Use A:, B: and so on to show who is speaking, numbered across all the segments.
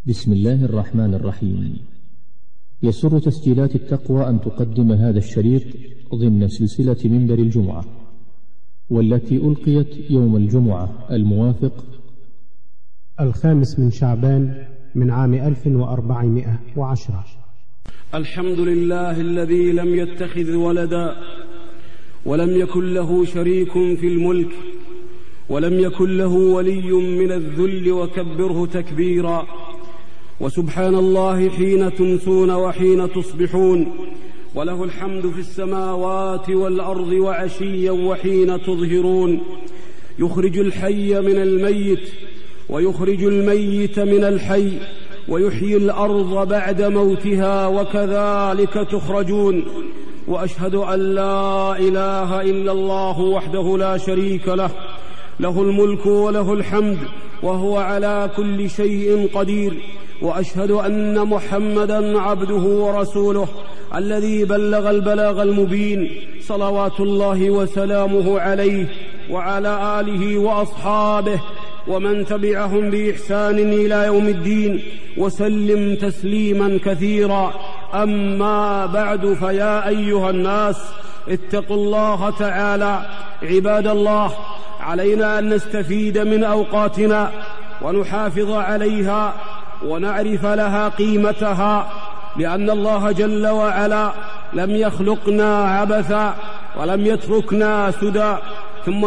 A: بسم الله الرحمن الرحيم. يسر تسجيلات التقوى أن تقدم هذا الشريط ضمن سلسلة منبر الجمعة، والتي ألقيت يوم الجمعة الموافق
B: 5 من شعبان من عام 1410.
C: الحمد لله الذي لم يتخذ ولدا ولم يكن له شريك في الملك ولم يكن له ولي من الذل وكبره تكبيرا. وسبحان الله حين تمسون وحين تصبحون، وله الحمد في السماوات والأرض وعشيا وحين تظهرون. يخرج الحي من الميت ويخرج الميت من الحي ويحيي الأرض بعد موتها وكذلك تخرجون. وأشهد أن لا إله إلا الله وحده لا شريك له، له الملك وله الحمد وهو على كل شيء قدير. وأشهد أن محمدًا عبده ورسوله الذي بلغ البلاغ المبين، صلوات الله وسلامه عليه وعلى آله وأصحابه ومن تبعهم بإحسان إلى يوم الدين، وسلم تسليما كثيرا. أما بعد، فيا أيها الناس اتقوا الله تعالى. عباد الله، علينا أن نستفيد من أوقاتنا ونحافظ عليها ونعرف لها قيمتها، لأن الله جل وعلا لم يخلقنا عبثا ولم يتركنا سدى. ثم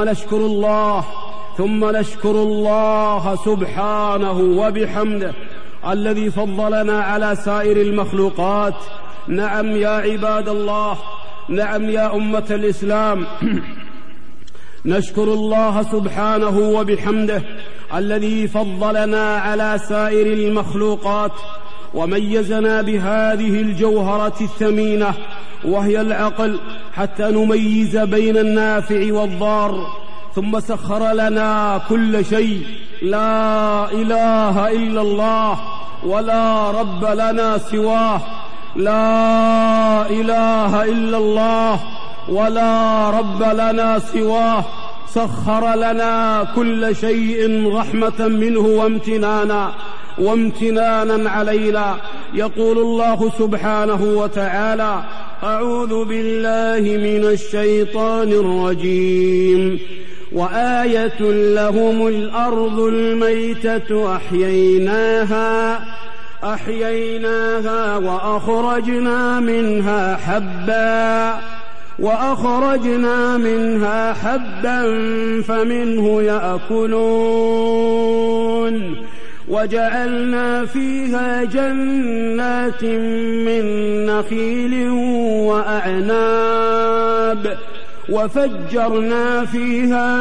C: نشكر الله سبحانه وبحمده الذي فضلنا على سائر المخلوقات. نعم يا عباد الله، نعم يا أمة الإسلام، نشكر الله سبحانه وبحمده الذي فضلنا على سائر المخلوقات وميزنا بهذه الجوهرة الثمينة وهي العقل، حتى نميز بين النافع والضار. ثم سخر لنا كل شيء. لا إله إلا الله ولا رب لنا سواه. لا إله إلا الله ولا رب لنا سواه. سخر لنا كل شيء رحمة منه وامتنانا علينا. يقول الله سبحانه وتعالى: أعوذ بالله من الشيطان الرجيم. وآية لهم الأرض الميتة أحييناها وأخرجنا منها حبا فمنه يأكلون. وجعلنا فيها جنات من نخيل وأعناب وفجرنا فيها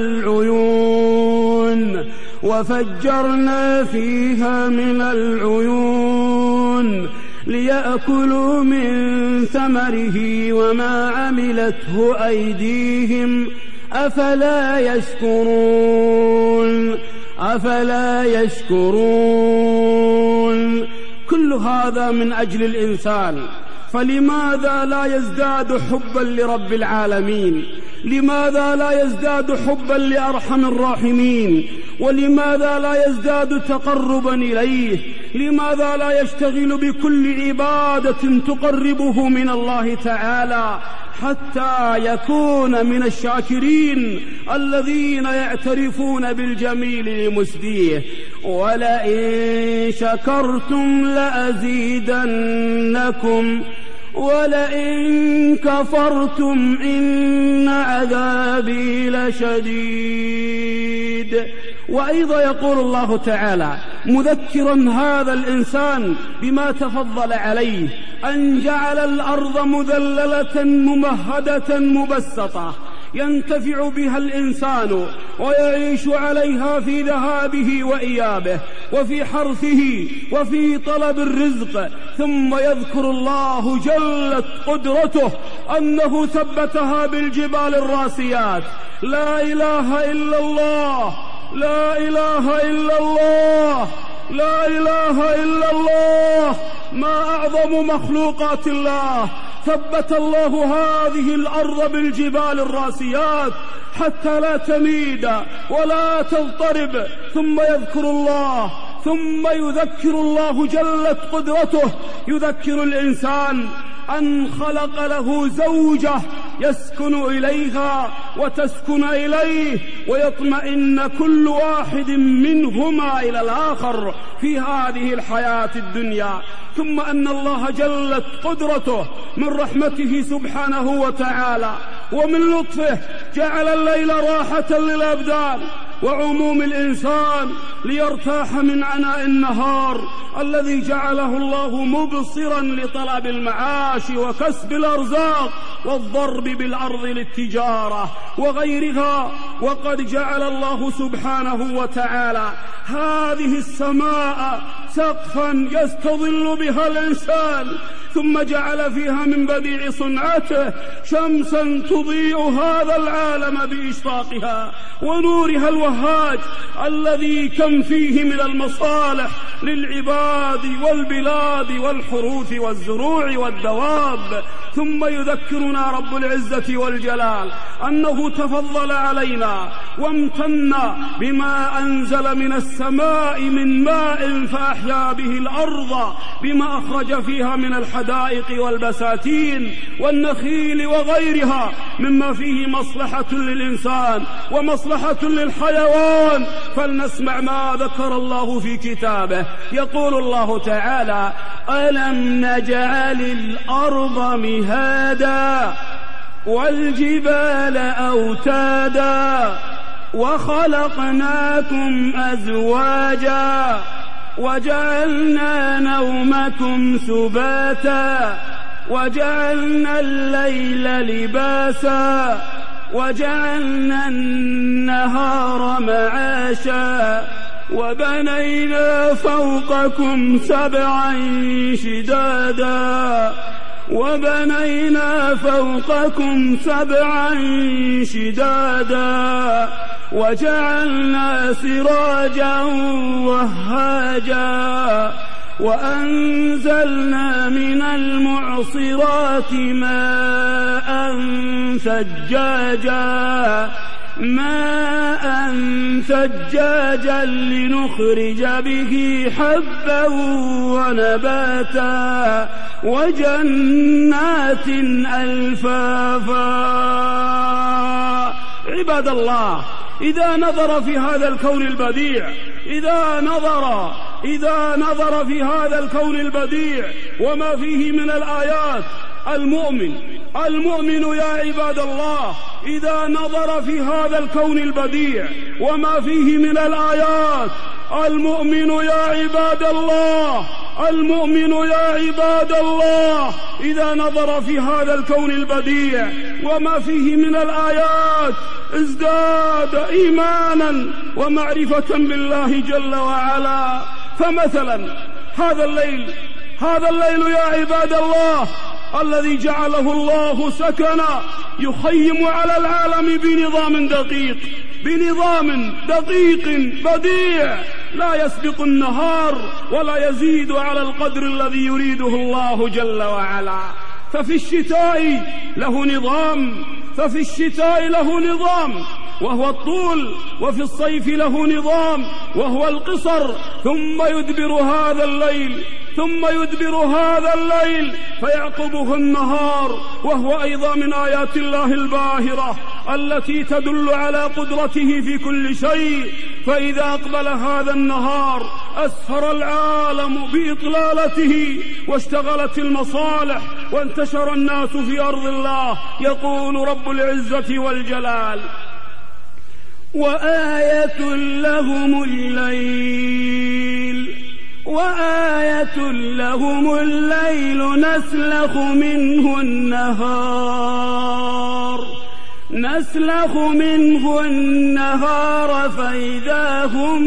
C: من العيون ليأكلوا من ثمره وما عملته أيديهم أفلا يشكرون. كل هذا من أجل الإنسان، فلماذا لا يزداد حبا لرب العالمين؟ لماذا لا يزداد حبا لأرحم الراحمين؟ ولماذا لا يزداد تقربا إليه؟ لماذا لا يشتغل بكل عبادة تقربه من الله تعالى حتى يكون من الشاكرين الذين يعترفون بالجميل لمسديه؟ ولئن شكرتم لأزيدنكم ولئن كفرتم إن عذابي لشديد. وأيضا يقول الله تعالى مذكرا هذا الإنسان بما تفضل عليه، أن جعل الأرض مذللة ممهدة مبسطة ينتفع بها الإنسان ويعيش عليها في ذهابه وإيابه وفي حرثه وفي طلب الرزق. ثم يذكر الله جلت قدرته أنه ثبتها بالجبال الراسيات. لا إله إلا الله، لا إله إلا الله، لا إله إلا الله. ما أعظم مخلوقات الله. ثبت الله هذه الأرض بالجبال الراسيات حتى لا تميد ولا تضطرب. ثم يذكر الله ثم يذكر الله جلت قدرته، يذكر الإنسان أن خلق له زوجة يسكن إليها وتسكن إليه، ويطمئن كل واحد منهما إلى الآخر في هذه الحياة الدنيا. ثم أن الله جلت قدرته من رحمته سبحانه وتعالى ومن لطفه جعل الليل راحة للأبدان وعموم الإنسان ليرتاح من عناء النهار الذي جعله الله مبصرا لطلب المعاش وكسب الأرزاق والضرب بالأرض للتجارة وغيرها. وقد جعل الله سبحانه وتعالى هذه السماء سقفا يستظل بها الإنسان، ثم جعل فيها من بديع صنعته شمسا تضيء هذا العالم بإشراقها ونورها الوهاج الذي كم فيه من المصالح للعباد والبلاد والحروث والزروع والدواب. ثم يذكرنا رب العزة والجلال أنه تفضل علينا وامتن بما أنزل من السماء من ماء فأحيا به الأرض بما أخرج فيها من الحدائق والبساتين والنخيل وغيرها مما فيه مصلحة للإنسان ومصلحة للحيوان. فلنسمع ما ذكر الله في كتابه. يقول الله تعالى: ألم نجعل الأرض مهادا والجبال أوتادا وخلقناكم أزواجا وجعلنا نومكم سباتا وجعلنا الليل لباسا وجعلنا النهار معاشا وبنينا فوقكم سبعا شدادا وجعلنا سراجا وهاجا وأنزلنا من المعصرات ماء ثجاجا لنخرج به حبا ونباتا وجنات ألفافا. عباد الله، إذا نظر في هذا الكون البديع إذا نظر في هذا الكون البديع وما فيه من الآيات، المؤمن يا عباد الله إذا نظر في هذا الكون البديع وما فيه من الآيات، المؤمن يا عباد الله إذا نظر في هذا الكون البديع وما فيه من الآيات ازداد إيمانا ومعرفة بالله جل وعلا. فمثلا هذا الليل يا عباد الله الذي جعله الله سكنا يخيم على العالم بنظام دقيق بديع لا يسبق النهار ولا يزيد على القدر الذي يريده الله جل وعلا. ففي الشتاء له نظام وهو الطول، وفي الصيف له نظام وهو القصر، ثم يدبر هذا الليل فيعقبه النهار، وهو أيضا من آيات الله الباهرة التي تدل على قدرته في كل شيء. فإذا أقبل هذا النهار أسفر العالم بإطلالته واشتغلت المصالح وانتشر الناس في أرض الله. يقول رب العزة والجلال: وآية لهم الليل نسلخ منه النهار فإذا هم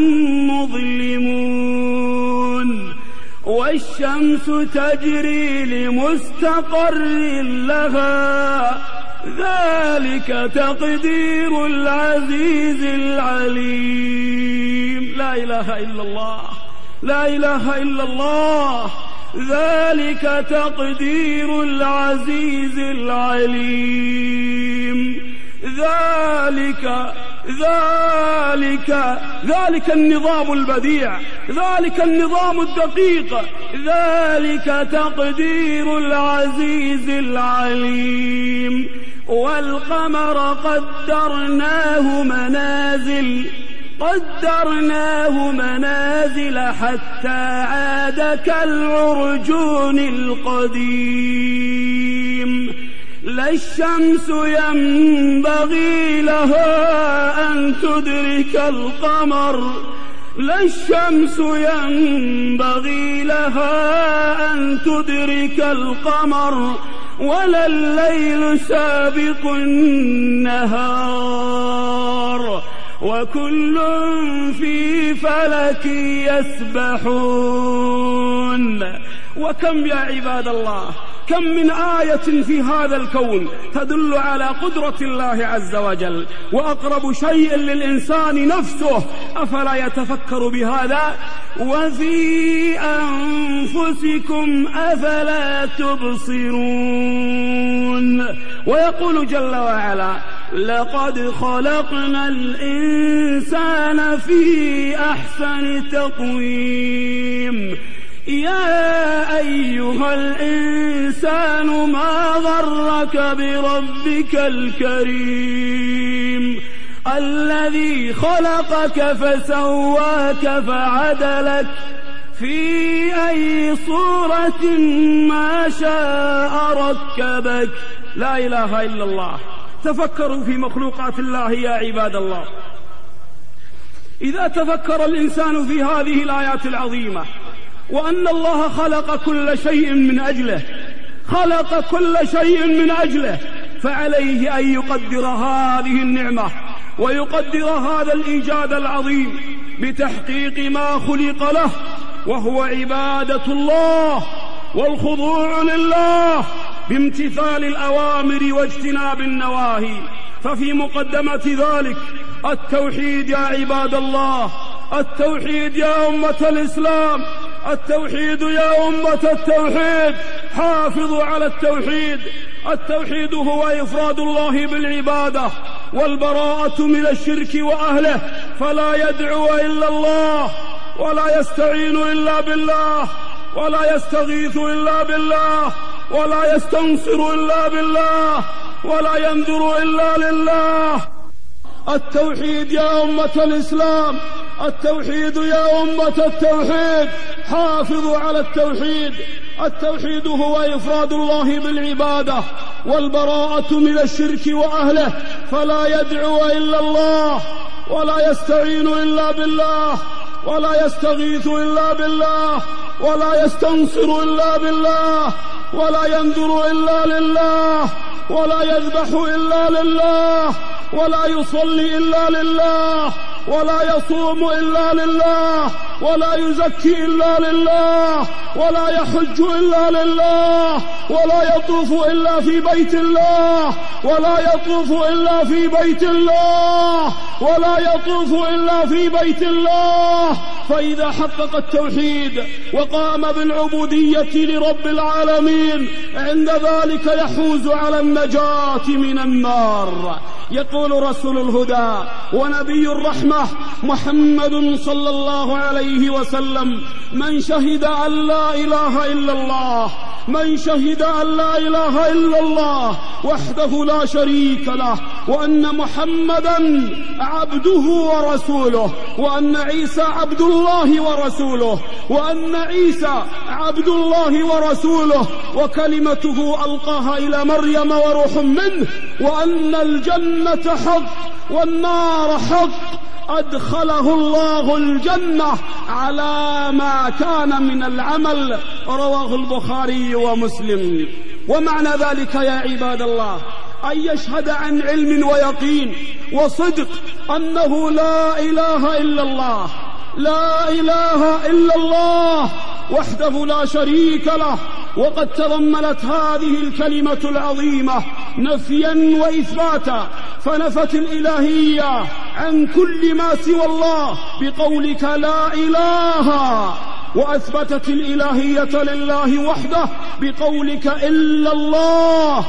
C: مظلمون والشمس تجري لمستقر لها ذلك تقدير العزيز العليم. لا إله إلا الله ذلك تقدير العزيز العليم. ذلك ذلك النظام البديع، ذلك النظام الدقيق، ذلك تقدير العزيز العليم. والقمر قدرناه منازل حتى عاد كالعرجون القديم. لا الشمس ينبغي لها أن تدرك القمر، لا الشمس ينبغي لها أن تدرك القمر، ولا الليل سابق النهار، وكل في فلك يسبحون. وكم يا عباد الله، كم من آية في هذا الكون تدل على قدرة الله عز وجل، وأقرب شيء للإنسان نفسه، أفلا يتفكر بهذا؟ وفي أنفسكم أفلا تبصرون. ويقول جل وعلا: لقد خلقنا الإنسان في أحسن تقويم. يا أيها الإنسان ما غرك بربك الكريم الذي خلقك فسواك فعدلك في أي صورة ما شاء ركبك. لا إله إلا الله. تفكروا في مخلوقات الله يا عباد الله. إذا تفكر الإنسان في هذه الآيات العظيمة، وأن الله خلق كل شيء من أجله، خلق كل شيء من أجله، فعليه أن يقدر هذه النعمة ويقدر هذا الإيجاد العظيم بتحقيق ما خلق له، وهو عبادة الله والخضوع لله بامتثال الأوامر واجتناب النواهي. ففي مقدمة ذلك التوحيد يا عباد الله، التوحيد يا أمة الإسلام، التوحيد يا أمة التوحيد. حافظوا على التوحيد. التوحيد هو إفراد الله بالعبادة والبراءة من الشرك وأهله، فلا يدعو إلا الله، ولا يستعين إلا بالله، ولا يستغيث إلا بالله، ولا يستنصر إلا بالله، ولا ينذر إلا لله. التوحيد يا أمة الإسلام، التوحيد يا أمة التوحيد. حافظوا على التوحيد. التوحيد هو إفراد الله بالعبادة والبراءة من الشرك وأهله، فلا يدعو إلا الله، ولا يستعين إلا بالله، ولا يستغيث إلا بالله، ولا يستنصر إلا بالله، ولا ينذر إلا لله، ولا يذبح إلا لله، ولا يصلي إلا لله، ولا يصوم إلا لله، ولا يزكي إلا لله، ولا يحج إلا لله، ولا يطوف إلا في بيت الله، ولا يطوف إلا في بيت الله، ولا يطوف إلا في بيت الله. فإذا حقق التوحيد وقام بالعبودية لرب العالمين، عند ذلك يحوز على النجاة من النار. يقول رسول الهدى ونبي الرحمة محمد صلى الله عليه وسلم: من شهد أن لا إله إلا الله، من شهد أن لا إله إلا الله وحده لا شريك له، وأن محمدا عبده ورسوله، وأن عيسى عبد الله ورسوله، وأن عيسى عبد الله ورسوله وكلمته ألقاها إلى مريم وروح منه، وأن الجنة حق والنار حق، أدخله الله الجنة على ما كان من العمل. رواه البخاري ومسلم. ومعنى ذلك يا عباد الله أن يشهد عن علم ويقين وصدق أنه لا إله إلا الله، لا إله إلا الله وحده لا شريك له. وقد تضمنت هذه الكلمة العظيمة نفيا وإثباتا، فنفت الإلهية عن كل ما سوى الله بقولك لا إله وأثبتت الإلهية لله وحده بقولك إلا الله،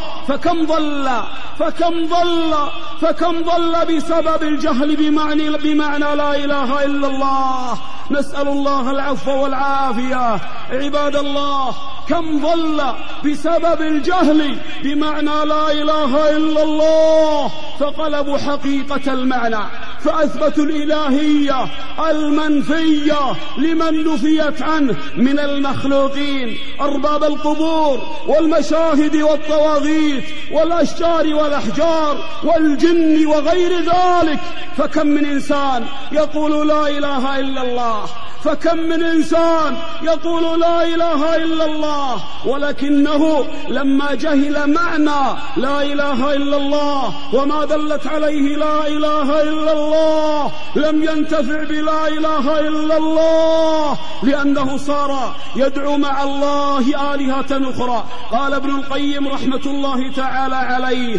C: فكم ضل بسبب الجهل بمعنى لا إله إلا الله. نسأل الله العفو والعافية. عباد الله، كم ضل بسبب الجهل بمعنى لا إله إلا الله فقلبوا حقيقة المعنى، فأثبتوا الإلهية المنفية لمن نفيت عنه من المخلوقين، أرباب القبور والمشاهد والطواغيت والأشجار والأحجار والجن وغير ذلك. فكم من إنسان يقول لا إله إلا الله، فكم من إنسان يقول لا إله إلا الله، ولكنه لما جهل معنى لا إله إلا الله وما دلت عليه لا إله إلا الله لم ينتفع بلا إله إلا الله، لأنه صار يدعو مع الله آلهة أخرى. قال ابن القيم رحمة الله تعالى عليه: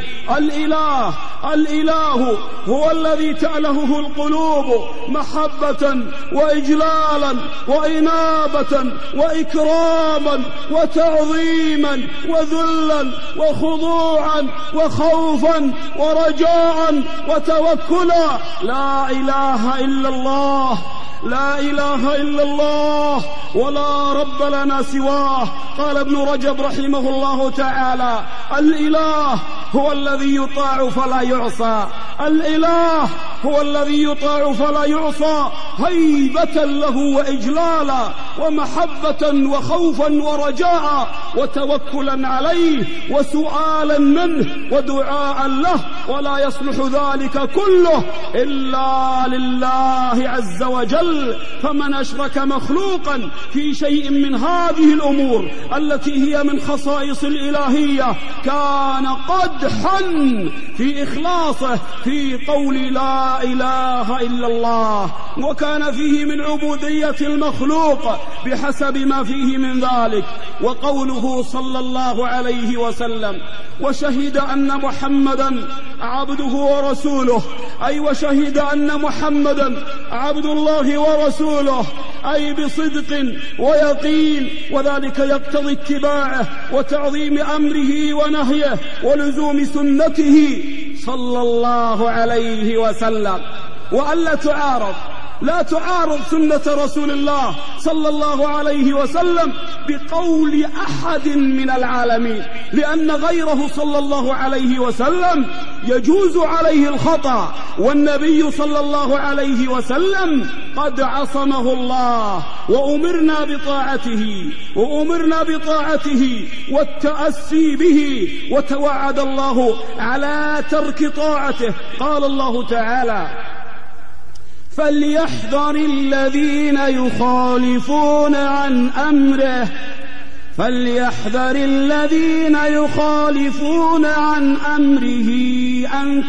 C: الإله هو الذي تألهه القلوب محبة وإجلالا وإنابة وإكراما وتعظيما وذلا وخضوعا وخوفا ورجاء وتوكلا. لا إله إلا الله، لا إله إلا الله، ولا رب لنا سواه. قال ابن رجب رحمه الله تعالى: الإله هو الذي يطاع فلا يعصى، الإله هو الذي يطاع فلا يعصى، هيبة له وإجلالا ومحبة وخوفا ورجاء وتوكلا عليه وسؤالا منه ودعاء له، ولا يصلح ذلك كله إلا لله عز وجل. فمن أشرك مخلوقا في شيء من هذه الأمور التي هي من خصائص الإلهية كان قدحا في إخلاصه في قول لا إله إلا الله، وكان فيه من عبودية المخلوق بحسب ما فيه من ذلك. وقوله صلى الله عليه وسلم: وشهد أن محمدا عبده ورسوله، أي وشهد أن محمدا عبد الله ورسوله، أي بصدق ويقين، وذلك يقتضي اتباعه وتعظيم أمره ونهيه ولزوم سنته صلى الله عليه وسلم. وألا لا تعارض سنة رسول الله صلى الله عليه وسلم بقول أحد من العالمين، لأن غيره صلى الله عليه وسلم يجوز عليه الخطأ، والنبي صلى الله عليه وسلم قد عصمه الله وأمرنا بطاعته والتأسي به، وتوعد الله على ترك طاعته. قال الله تعالى: فليحذر الذين يخالفون عن أمره أن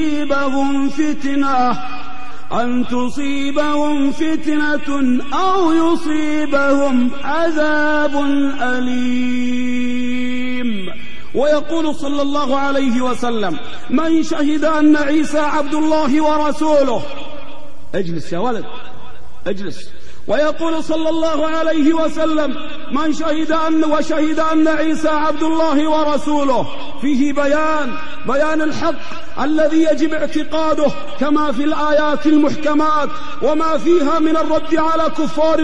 C: تصيبهم فتنة أو يصيبهم عذاب أليم. ويقول صلى الله عليه وسلم: من شهد أن عيسى عبد الله ورسوله. اجلس يا ولد، اجلس. ويقول صلى الله عليه وسلم: من شهد أن عيسى عبد الله ورسوله، فيه بيان الحق الذي يجب اعتقاده كما في الآيات المحكمات، وما فيها من الرد على كفار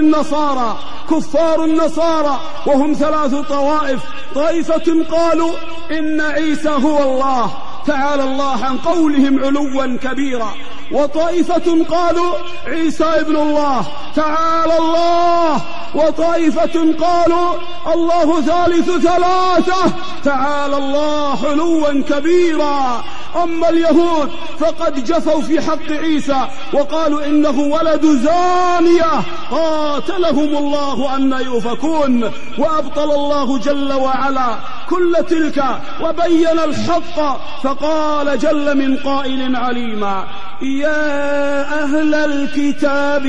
C: النصارى وهم 3 طوائف: طائفة قالوا إن عيسى هو الله تعالى الله عن قولهم علوا كبيرا، وطائفة قالوا عيسى ابن الله تعالى الله، وطائفة قالوا الله ثالث 3 تعالى الله علوا كبيرا. أما اليهود فقد جفوا في حق عيسى وقالوا إنه ولد زانية، قاتلهم الله أن يؤفكون. وأبطل الله جل وعلا كل تلك وبين الحق، فقال جل من قائل عليما: يا أهل الكتاب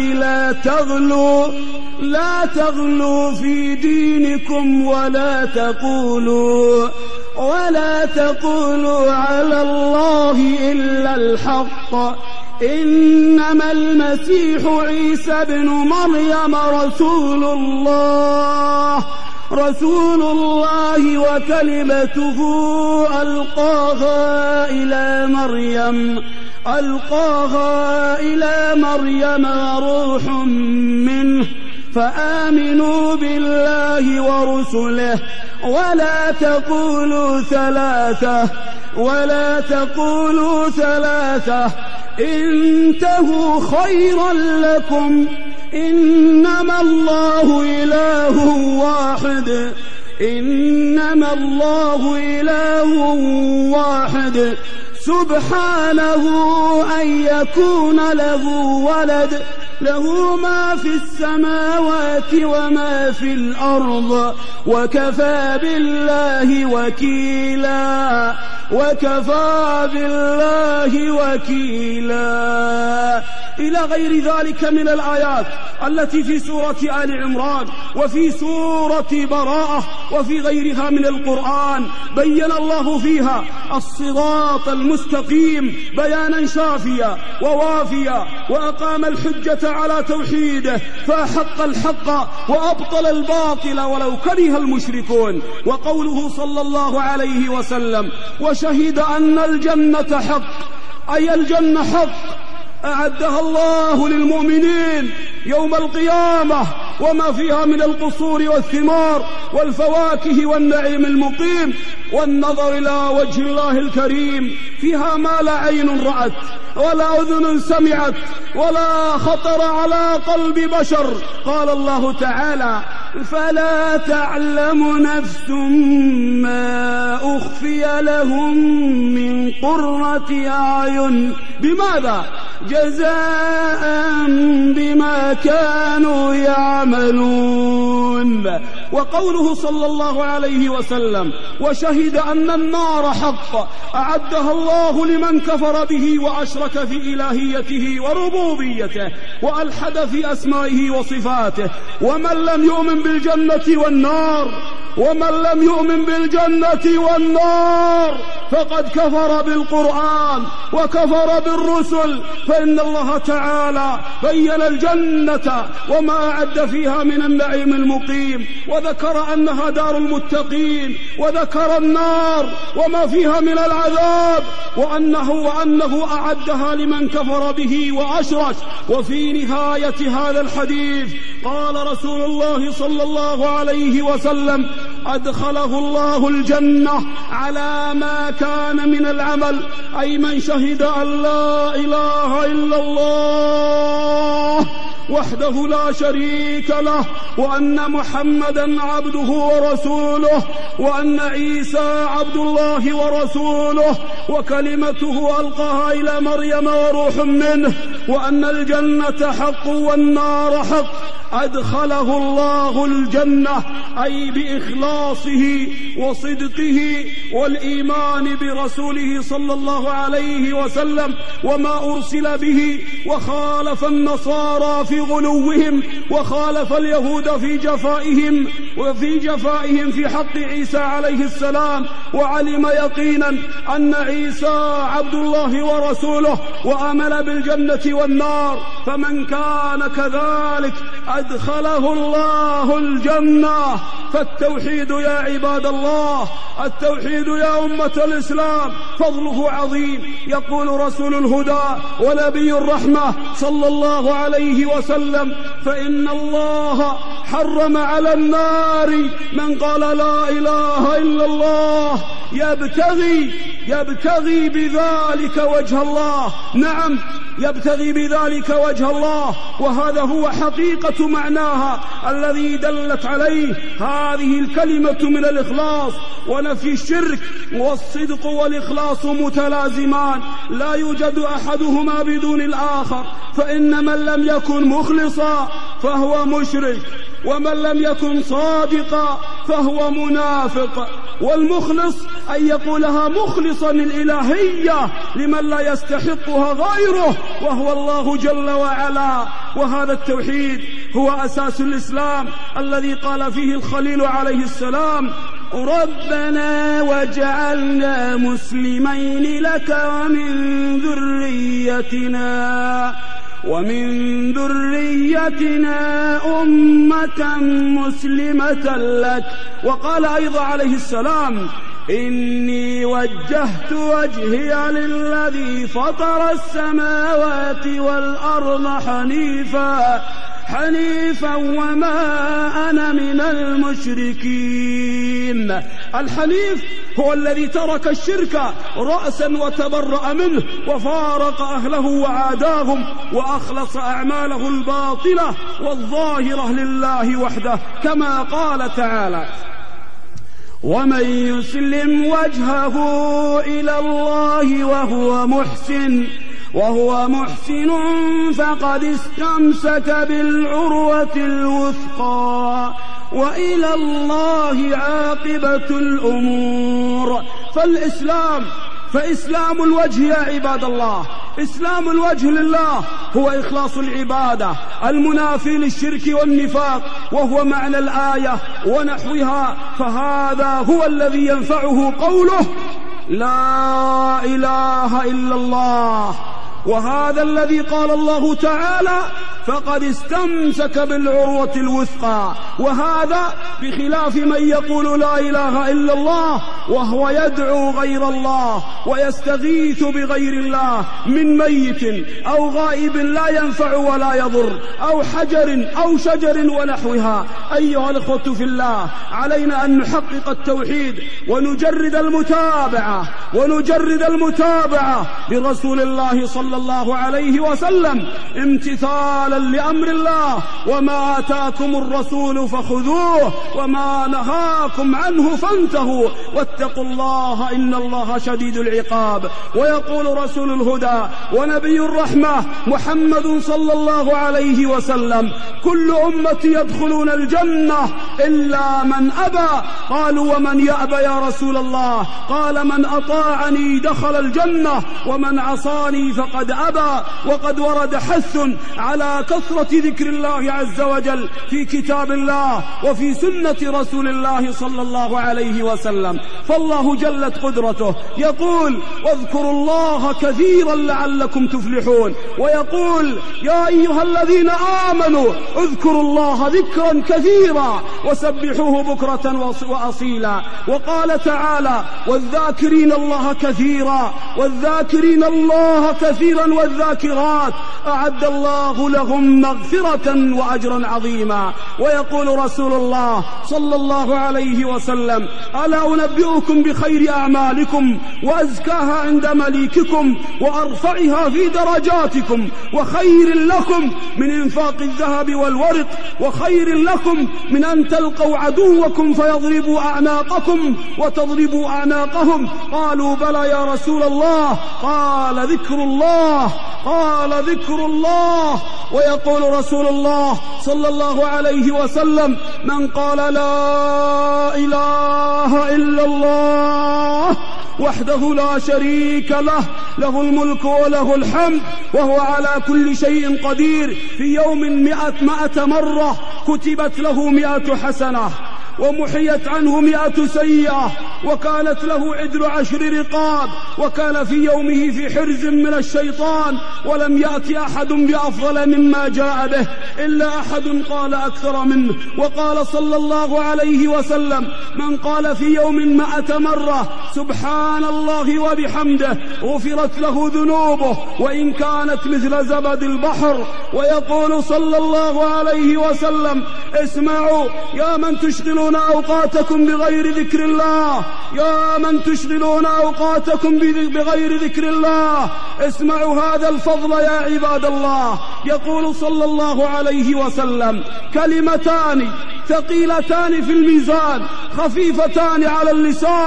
C: لا تغلوا في دينكم ولا تقولوا على الله إلا الحق، إنما المسيح عيسى بن مريم رسول الله وكلمته ألقاها إلى مريم وروح منه فآمنوا بالله ورسله ولا تقولوا ثلاثة انتهوا خيرا لكم إنما الله إله واحد سبحانه أن يكون له ولد له ما في السماوات وما في الأرض وكفى بالله وكيلا إلى غير ذلك من الآيات التي في سورة آل عمران وفي سورة براءة وفي غيرها من القرآن بين الله فيها الصراط المستقيم بيانا شافيا ووافيا، وأقام الحجة على توحيده فأحق الحق وأبطل الباطل ولو كره المشركون. وقوله صلى الله عليه وسلم وشهد أن الجنة حق، أي الجنة حق أعدها الله للمؤمنين يوم القيامة وما فيها من القصور والثمار والفواكه والنعيم المقيم والنظر إلى وجه الله الكريم، فيها ما لا عين رأت ولا أذن سمعت ولا خطر على قلب بشر. قال الله تعالى فلا تعلم نفس ما أخفي لهم من قرة أعين، بماذا؟ جزاء بما كانوا يعملون. وقوله صلى الله عليه وسلم وشهد أن النار حق أعدها الله لمن كفر به وأشرك في إلهيته وربوبيته وألحد في أسمائه وصفاته. ومن لم يؤمن بالجنة والنار فقد كفر بالقرآن وكفر بالرسل، فإن الله تعالى بين الجنة وما أعد فيها من النعيم المقيم، وذكر أنها دار المتقين، وذكر النار وما فيها من العذاب وأنه أعدها لمن كفر به وأشرك. وفي نهاية هذا الحديث قال رسول الله صلى الله عليه وسلم أدخله الله الجنة على ما كان من العمل، أي من شهد أن لا إله إلا الله وحده لا شريك له وأن محمدا عبده ورسوله وأن عيسى عبد الله ورسوله وكلمته ألقاها إلى مريم وروح منه، وأن الجنة حق والنار حق. أدخله الله الجنة أي بإخلاصه وصدقه والإيمان برسوله صلى الله عليه وسلم وما أرسل به، وخالف النصارى في غلوهم وخالف اليهود في جفائهم في حق عيسى عليه السلام، وعلم يقينا أن عيسى عبد الله ورسوله وآمن بالجنة والنار. فمن كان كذلك أدخله الله الجنة. فالتوحيد يا عباد الله، التوحيد يا أمة الإسلام فضله عظيم. يقول رسول الهدى ونبي الرحمة صلى الله عليه وسلم فإن الله حرم على النار من قال لا إله إلا الله يبتغي بذلك وجه الله. نعم، يبتغي بذلك وجه الله، وهذا هو حقيقة معناها الذي دلت عليه هذه الكلمة من الإخلاص ونفي الشرك. والصدق والإخلاص متلازمان، لا يوجد أحدهما بدون الآخر، فإن من لم يكن مخلصا فهو مشرك، ومن لم يكن صادقا فهو منافق. والمخلص أن يقولها مخلصا الإلهية لمن لا يستحقها غيره وهو الله جل وعلا. وهذا التوحيد هو أساس الإسلام الذي قال فيه الخليل عليه السلام ربنا واجعلنا مسلمين لك ومن ذريتنا أمة مسلمة لك. وقال أيضا عليه السلام: إني وجهت وجهي للذي فطر السماوات والأرض حنيفا وما أنا من المشركين. الحنيف هو الذي ترك الشرك رأسا وتبرأ منه وفارق أهله وعاداهم وأخلص أعماله الباطلة والظاهرة لله وحده، كما قال تعالى: ومن يسلم وجهه إلى الله وهو محسن فقد استمسك بالعروة الوثقى وإلى الله عاقبة الأمور. فإسلام الوجه يا عباد الله، إسلام الوجه لله هو إخلاص العبادة المنافي للشرك والنفاق، وهو معنى الآية ونحوها. فهذا هو الذي ينفعه قوله لا إله إلا الله، وهذا الذي قال الله تعالى: فقد استمسك بالعروة الوثقى. وهذا بخلاف من يقول لا إله إلا الله وهو يدعو غير الله ويستغيث بغير الله من ميت أو غائب لا ينفع ولا يضر، أو حجر أو شجر ونحوها. أيها الأخوة في الله، علينا أن نحقق التوحيد ونجرد المتابعة لرسول الله صلى الله عليه وسلم امتثالا لأمر الله: وما آتاكم الرسول فخذوه وما نهاكم عنه فانتهوا واتقوا الله إن الله شديد العقاب. ويقول رسول الهدى ونبي الرحمة محمد صلى الله عليه وسلم: كل أمتي يدخلون الجنة إلا من أبى. قالوا: ومن يأبى يا رسول الله؟ قال: من أطاعني دخل الجنة ومن عصاني فقد أبى. وقد ورد حث على كثرة ذكر الله عز وجل في كتاب الله وفي سنة رسول الله صلى الله عليه وسلم. فالله جلت قدرته يقول: واذكروا الله كثيرا لعلكم تفلحون. ويقول: يا أيها الذين آمنوا اذكروا الله ذكرا كثيرا وسبحوه بكرة وأصيلا. وقال تعالى: والذاكرين الله كثيرا والذاكرات أعد الله لهم مغفرة وأجرا عظيما. ويقول رسول الله صلى الله عليه وسلم: ألا أنبئكم بخير أعمالكم وأزكاها عند مليككم وأرفعها في درجاتكم وخير لكم من إنفاق الذهب والورق وخير لكم من أن تلقوا عدوكم فيضربوا أعناقكم وتضربوا أعناقهم؟ قالوا: بلى يا رسول الله. قال: ذكر الله. ويقول رسول الله صلى الله عليه وسلم: من قال لا إله إلا الله وحده لا شريك له، له الملك وله الحمد وهو على كل شيء قدير، في يوم 100 مرة كتبت له 100 حسنة ومحيت عنه 100 سيئة، وكانت له عدل 10 رقاب، وكان في يومه في حرز من الشيطان، ولم يأتي أحد بأفضل مما جاء به إلا أحد قال أكثر منه. وقال صلى الله عليه وسلم: من قال في يوم 100 مرة سبحان الله وبحمده غفرت له ذنوبه وإن كانت مثل زبد البحر. ويقول صلى الله عليه وسلم: اسمعوا يا من تشغلون أوقاتكم بغير ذكر الله، يا من تشغلون أوقاتكم بغير ذكر الله، اسمعوا هذا الفضل يا عباد الله. يقول صلى الله عليه وسلم: كلمتان ثقيلتان في الميزان خفيفتان على اللسان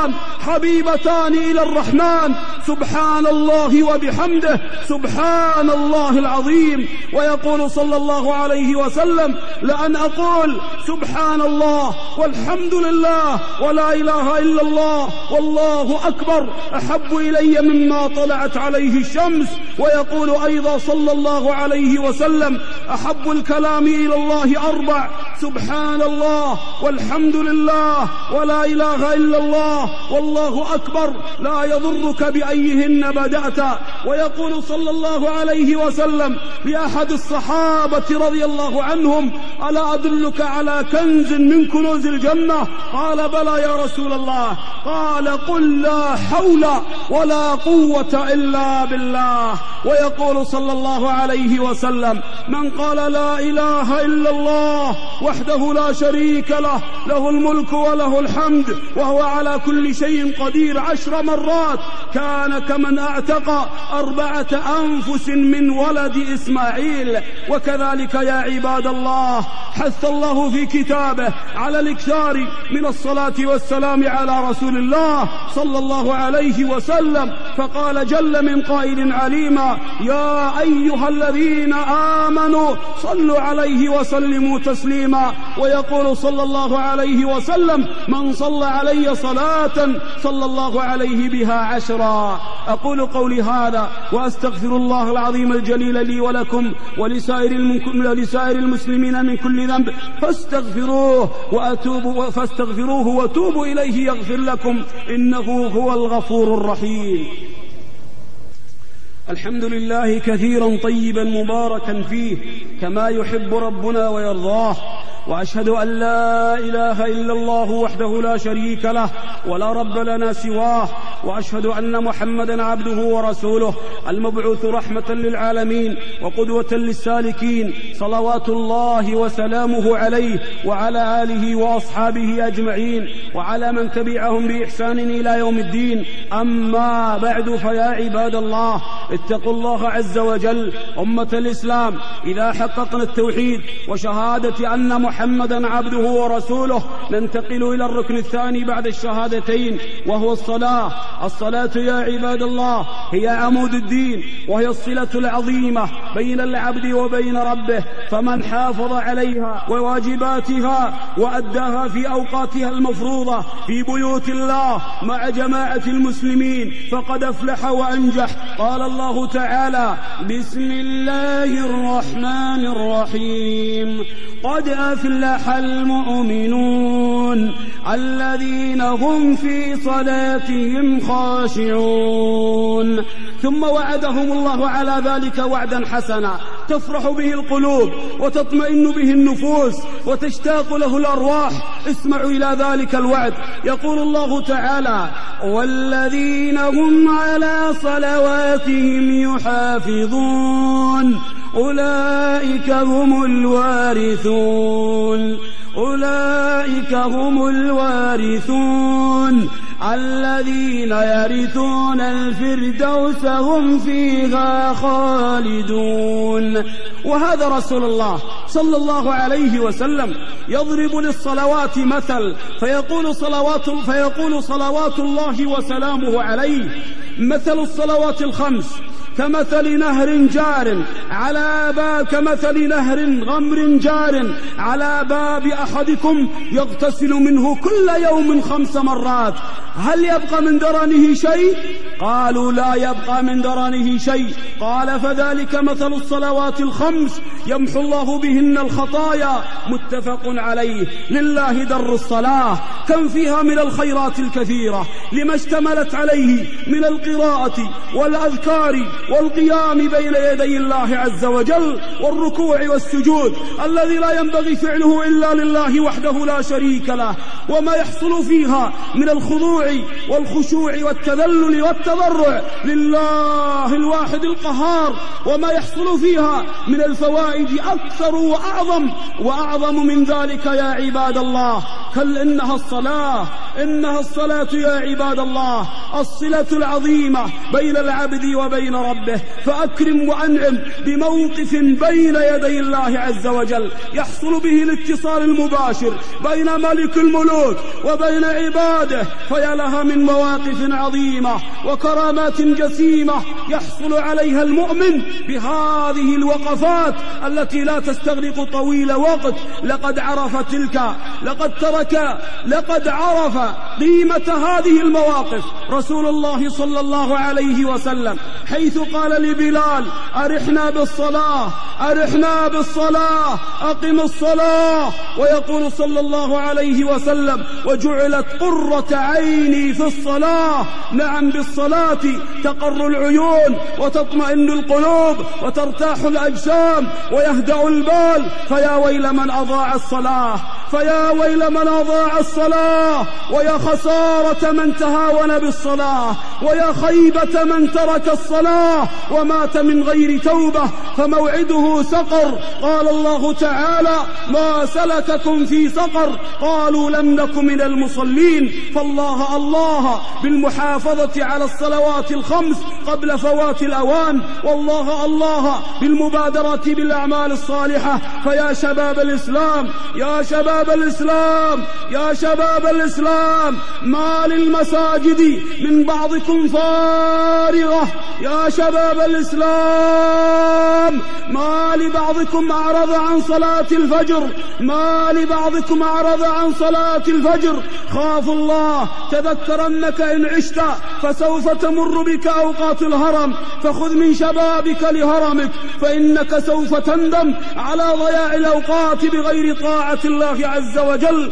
C: حبيبتان إلى الرحمن، سبحان الله وبحمده سبحان الله العظيم. ويقول صلى الله عليه وسلم: لأن أقول سبحان الله والحمد لله ولا إله إلا الله والله أكبر أحب إلي مما طلعت عليه الشمس. ويقول أيضا صلى الله عليه وسلم: أحب الكلام إلى الله 4: سبحان الله والحمد لله ولا إله إلا الله والله أكبر لا يضرك بأيهن بدأت. ويقول صلى الله عليه وسلم لأحد الصحابة رضي الله عنهم: ألا أدلك على كنز من كنوز الجنة؟ قال: بلى يا رسول الله. قال: قل لا حول ولا قوة إلا بالله. ويقول صلى الله عليه وسلم: من قال لا إله إلا الله وحده لا شريك له، له الملك وله الحمد وهو على كل شيء قدير 10 مرات، كان كمن اعتق 4 أنفس من ولد إسماعيل. وكذلك يا عباد الله حث الله في كتابه على الإكثار من الصلاة والسلام على رسول الله صلى الله عليه وسلم، فقال جل من قائل عليما: يا أيها الذين آمنوا صلوا عليه وسلموا تسليما. ويقول صلى الله عليه وسلم: من صلى علي صلاة صلى الله عليه بها 10. أقول قولي هذا وأستغفر الله العظيم الجليل لي ولكم ولسائر المسلمين من كل ذنب فاستغفروه وتوبوا إليه يغفر لكم إنه هو الغفور الرحيم. الحمد لله كثيرا طيبا مباركا فيه كما يحب ربنا ويرضاه، وأشهد أن لا إله إلا الله وحده لا شريك له ولا رب لنا سواه، وأشهد أن محمدا عبده ورسوله المبعوث رحمة للعالمين وقدوة للسالكين، صلوات الله وسلامه عليه وعلى آله وأصحابه أجمعين وعلى من تبعهم بإحسان إلى يوم الدين. أما بعد، فيا عباد الله اتقوا الله عز وجل. أمة الإسلام، إذا حققنا التوحيد وشهادة أن محمدا عبده ورسوله ننتقل إلى الركن الثاني بعد الشهادتين، وهو الصلاة. الصلاة يا عباد الله هي عمود الدين، وهي الصلة العظيمة بين العبد وبين ربه، فمن حافظ عليها وواجباتها وأداها في أوقاتها المفروضة في بيوت الله مع جماعة المسلمين فقد أفلح وأنجح. قال الله تعالى: بسم الله الرحمن الرحيم: قد أفلح المؤمنون الذين هم في صلاتهم خاشعون. ثم وعدهم الله على ذلك وعدا حسنا تفرح به القلوب وتطمئن به النفوس وتشتاق له الأرواح. اسمعوا إلى ذلك الوعد. يقول الله تعالى: والذين هم على صلواتهم يحافظون أولئك هم الوارثون أولئك هم الوارثون الذين يرثون الفردوس هم فيها خالدون. وهذا رسول الله صلى الله عليه وسلم يضرب للصلوات مثل فيقول صلوات الله وسلامه عليه: مثل الصلوات الخمس كمثل نهر غمر جار على باب أحدكم يغتسل منه كل يوم 5 مرات، هل يبقى من درنه شيء؟ قالوا: لا يبقى من درنه شيء. قال: فذلك مثل الصلوات الخمس يمحو الله بهن الخطايا. متفق عليه. لله در الصلاة، كم فيها من الخيرات الكثيرة لما اشتملت عليه من القراءة والأذكار والقيام بين يدي الله عز وجل والركوع والسجود الذي لا ينبغي فعله إلا لله وحده لا شريك له، وما يحصل فيها من الخضوع والخشوع والتذلل والتضرع لله الواحد القهار، وما يحصل فيها من الفوائد أكثر وأعظم من ذلك يا عباد الله. إنها الصلاة يا عباد الله الصلة العظيمة بين العبد وبين ربه. فأكرم وأنعم بموقف بين يدي الله عز وجل يحصل به الاتصال المباشر بين ملك الملوك وبين عباده، فيا لها من مواقف عظيمة وكرامات جسيمة يحصل عليها المؤمن بهذه الوقفات التي لا تستغرق طويل وقت. لقد عرف قيمة هذه المواقف رسول الله صلى الله عليه وسلم، حيث قال لبلال: أرحنا بالصلاة أقم الصلاة. ويقول صلى الله عليه وسلم: وجعلت قرة عيني في الصلاة. نعم، بالصلاة تقر العيون وتطمئن القلوب وترتاح الأجسام ويهدأ البال. فيا ويل من أضاع الصلاة، ويا خسارة من تهاون بالصلاة، ويا خيبة من ترك الصلاة ومات من غير توبة، فموعده سقر. قال الله تعالى: ما سلككم في سقر؟ قالوا لم نك من المصلين. فالله بالمحافظة على الصلوات الخمس قبل فوات الأوان، والله بالمبادرة بالأعمال الصالحة. فيا شباب الإسلام، ما للمساجد من بعضكم فارغة. يا شباب الإسلام، ما لبعضكم أعرض عن صلاة الفجر. خاف الله، تذكر أنك إن عشت فسوف تمر بك أوقات الهرم، فخذ من شبابك لهرمك، فإنك سوف تندم على ضياع الأوقات بغير طاعة الله عز وجل.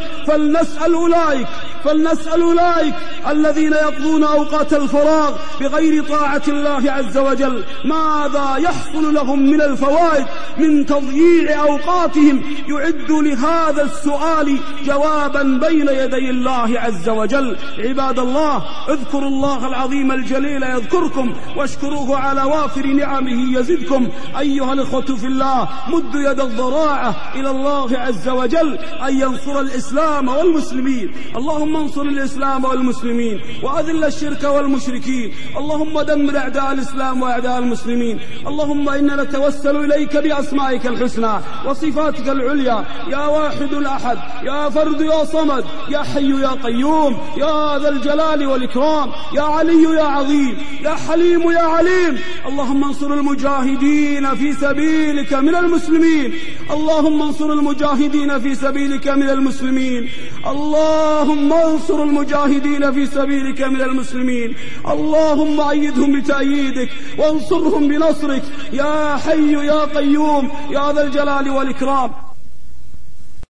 C: فلنسأل أولئك الذين يقضون أوقات الفراغ بغير طاعة الله عز وجل ماذا يحصل لهم من الفوائد من تضييع أوقاتهم. يعد لهذا السؤال جوابا بين يدي الله عز وجل. عباد الله، اذكروا الله العظيم الجليل يذكركم، واشكروه على وافر نعمه يزدكم. أيها الإخوة في الله، مدوا يد الضراعة إلى الله عز وجل أن ينصر الإسلام والمسلمين. اللهم انصر الإسلام والمسلمين وأذل الشرك والمشركين. اللهم دمر أعداء الإسلام وأعداء المسلمين. اللهم إنا نتوسل إليك بأسمائك الحسنى وصفاتك العليا، يا واحد الأحد، يا فرد يا صمد، يا حي يا قيوم، يا ذا الجلال والإكرام، يا علي يا عظيم، يا حليم يا عليم. اللهم انصر المجاهدين في سبيلك من المسلمين. اللهم انصر المجاهدين في سبيلك من المسلمين. اللهم انصر المجاهدين في سبيلك من المسلمين. اللهم أيدهم بتأييدك وانصرهم بنصرك، يا حي يا قيوم، يا ذا الجلال والإكرام.